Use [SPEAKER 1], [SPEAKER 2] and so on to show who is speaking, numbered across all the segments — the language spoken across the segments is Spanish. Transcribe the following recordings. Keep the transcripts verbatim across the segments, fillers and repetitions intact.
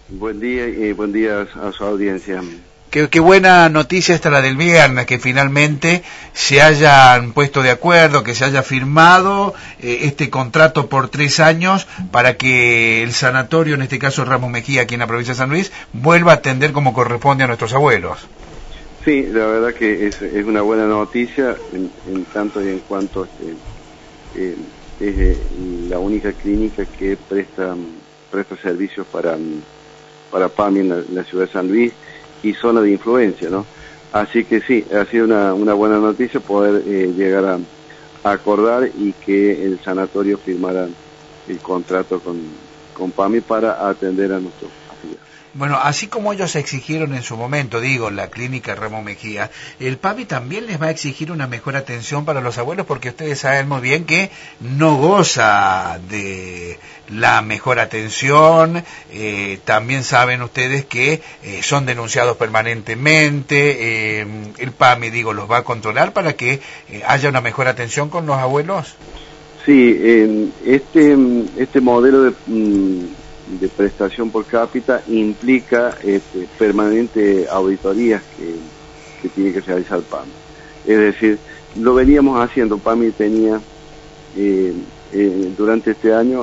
[SPEAKER 1] Buen día y buen día a su audiencia.
[SPEAKER 2] Qué, qué buena noticia esta la del viernes, que finalmente se hayan puesto de acuerdo, que se haya firmado eh, este contrato por tres años para que el sanatorio, en este caso Ramos Mejía, aquí en la provincia de San Luis, vuelva a atender como corresponde a nuestros abuelos.
[SPEAKER 1] Sí, la verdad que es, es una buena noticia en, en tanto y en cuanto este, eh, es eh, la única clínica que presta, presta servicios para, para PAMI en la, en la ciudad de San Luis y zona de influencia, ¿no? Así que sí, ha sido una, una buena noticia poder eh, llegar a, a acordar y que el sanatorio firmara el contrato con, con PAMI para atender a nuestros afiliados.
[SPEAKER 2] Bueno, así como ellos exigieron en su momento, digo, la clínica Ramos Mejía, el PAMI también les va a exigir una mejor atención para los abuelos, porque ustedes saben muy bien que no goza de la mejor atención, eh, también saben ustedes que eh, son denunciados permanentemente, eh, el PAMI, digo, los va a controlar para que eh, haya una mejor atención con los abuelos.
[SPEAKER 1] Sí, eh, este, este modelo de... Mm, de prestación por cápita implica este, permanente auditorías que, que tiene que realizar PAMI. Es decir, lo veníamos haciendo, PAMI tenía eh, eh, durante este año,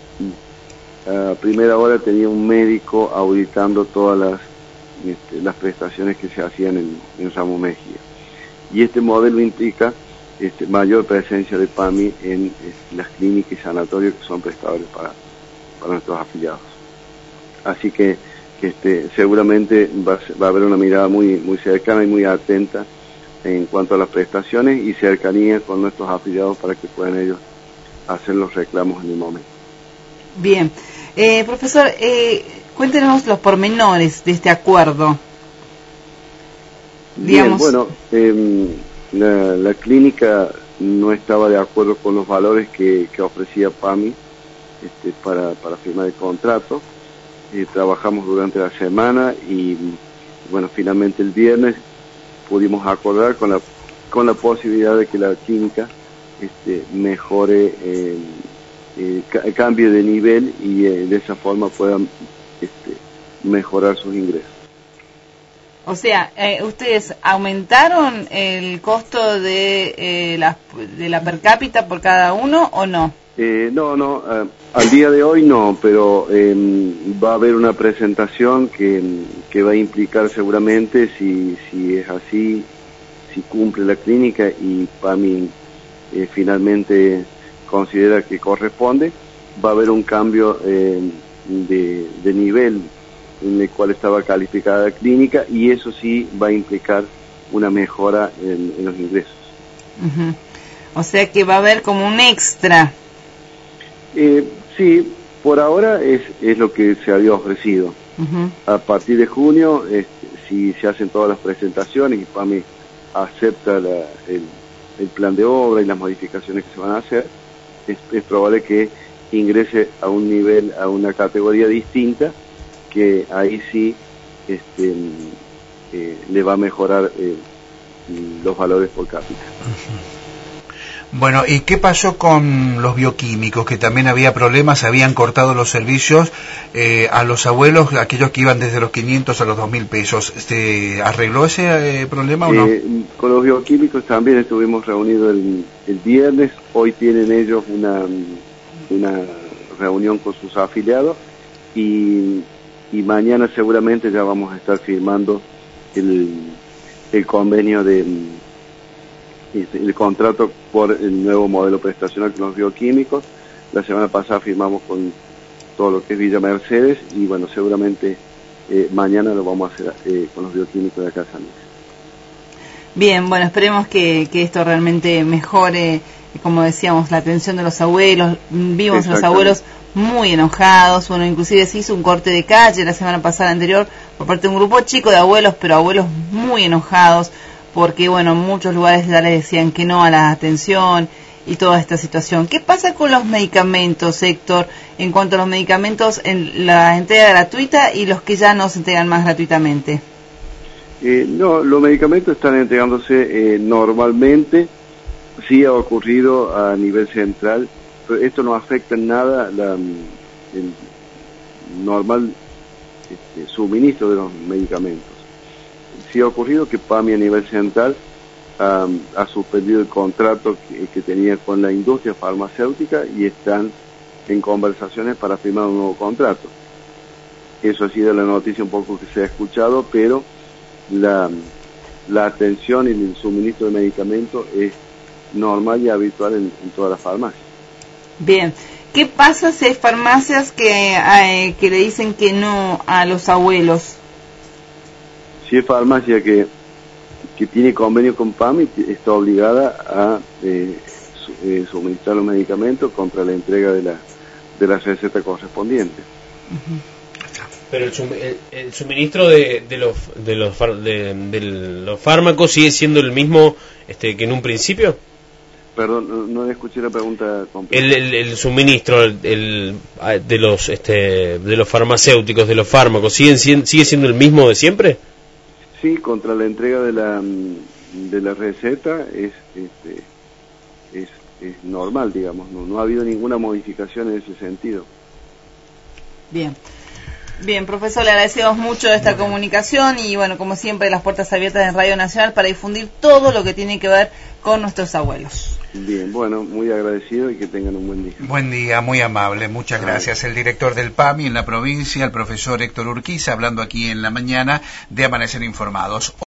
[SPEAKER 1] a primera hora tenía un médico auditando todas las, este, las prestaciones que se hacían en, en Ramos Mejía. Y este modelo implica este, mayor presencia de PAMI en este, las clínicas y sanatorios que son prestadores para para nuestros afiliados. Así que, que este, seguramente va, va a haber una mirada muy, muy cercana y muy atenta en cuanto a las prestaciones y cercanía con nuestros afiliados para que puedan ellos hacer los reclamos en el momento.
[SPEAKER 3] Bien. Eh, profesor, eh, cuéntenos los pormenores de este acuerdo.
[SPEAKER 1] Bien,
[SPEAKER 3] Digamos...
[SPEAKER 1] bueno, eh, la, la clínica no estaba de acuerdo con los valores que, que ofrecía PAMI Este, para, para firmar el contrato. Eh, trabajamos durante la semana y bueno, finalmente el viernes pudimos acordar con la con la posibilidad de que la clínica este, mejore, eh, eh, ca cambie de nivel y eh, de esa forma puedan este, mejorar sus ingresos.
[SPEAKER 3] O sea, eh, ¿ustedes aumentaron el costo de, eh, la, de la per cápita por cada uno o no?
[SPEAKER 1] Eh, no, no, eh, al día de hoy no, pero eh, va a haber una presentación que, que va a implicar seguramente, si, si es así, si cumple la clínica y PAMI eh, finalmente considera que corresponde, va a haber un cambio eh, de, de nivel en el cual estaba calificada la clínica y eso sí va a implicar una mejora en, en los ingresos.
[SPEAKER 3] Uh-huh. O sea que va a haber como un extra.
[SPEAKER 1] Eh, sí, por ahora es, es lo que se había ofrecido. Uh-huh. A partir de junio, este, si se hacen todas las presentaciones y PAMI acepta la, el, el plan de obra y las modificaciones que se van a hacer, es, es probable que ingrese a un nivel, a una categoría distinta, que ahí sí este, eh, le va a mejorar eh, los valores por cápita.
[SPEAKER 2] Uh-huh. Bueno, ¿y qué pasó con los bioquímicos? Que también había problemas, habían cortado los servicios eh, a los abuelos, aquellos que iban desde los quinientos a los dos mil pesos. ¿Se arregló ese eh, problema o no?
[SPEAKER 1] Eh, con los bioquímicos también estuvimos reunidos el, el viernes. Hoy tienen ellos una, una reunión con sus afiliados y, y mañana seguramente ya vamos a estar firmando el, el convenio de... el contrato por el nuevo modelo prestacional con los bioquímicos. La semana pasada firmamos con todo lo que es Villa Mercedes y bueno, seguramente eh, mañana lo vamos a hacer eh, con los bioquímicos de acá de San Luis.
[SPEAKER 3] Bien, bueno, esperemos que, que esto realmente mejore, como decíamos, la atención de los abuelos. Vimos a los abuelos muy enojados, bueno, inclusive se hizo un corte de calle la semana pasada anterior por parte de un grupo chico de abuelos, pero abuelos muy enojados, porque bueno, en muchos lugares ya le decían que no a la atención y toda esta situación. ¿Qué pasa con los medicamentos, Héctor, en cuanto a los medicamentos en la entrega gratuita y los que ya no se entregan más gratuitamente?
[SPEAKER 1] Eh, no, los medicamentos están entregándose eh, normalmente, sí ha ocurrido a nivel central, pero esto no afecta en nada la, el normal este, suministro de los medicamentos. Sí ha ocurrido que PAMI a nivel central um, ha suspendido el contrato que, que tenía con la industria farmacéutica y están en conversaciones para firmar un nuevo contrato. Eso ha sido la noticia un poco que se ha escuchado, pero la, la atención y el suministro de medicamentos es normal y habitual en, en todas las farmacias.
[SPEAKER 3] Bien, ¿qué pasa si hay farmacias que, eh, que le dicen que no a los abuelos?
[SPEAKER 1] Si es farmacia que, que tiene convenio con PAMI, está obligada a eh, su, eh, suministrar los medicamentos contra la entrega de la, de la receta correspondiente.
[SPEAKER 3] Uh-huh.
[SPEAKER 4] Pero el, sum, el, el suministro de, de, los, de, los far, de, de los fármacos sigue siendo el mismo este, que en un principio.
[SPEAKER 1] Perdón, no, no escuché la pregunta completa.
[SPEAKER 4] El, el, el suministro el, el, de los este, de los farmacéuticos, de los fármacos, ¿siguen, sigue siendo el mismo de siempre?
[SPEAKER 1] Sí, contra la entrega de la de la receta es este, es, es normal, digamos, no, no ha habido ninguna modificación en ese sentido.
[SPEAKER 3] Bien. Bien, profesor, le agradecemos mucho esta bueno. comunicación y, bueno, como siempre, las puertas abiertas en Radio Nacional para difundir todo lo que tiene que ver con nuestros abuelos.
[SPEAKER 1] Bien, bueno, muy agradecido y que tengan un buen día.
[SPEAKER 2] Buen día, muy amable, muchas gracias. El director del PAMI en la provincia, el profesor Héctor Urquiza, hablando aquí en la mañana de Amanecer Informados.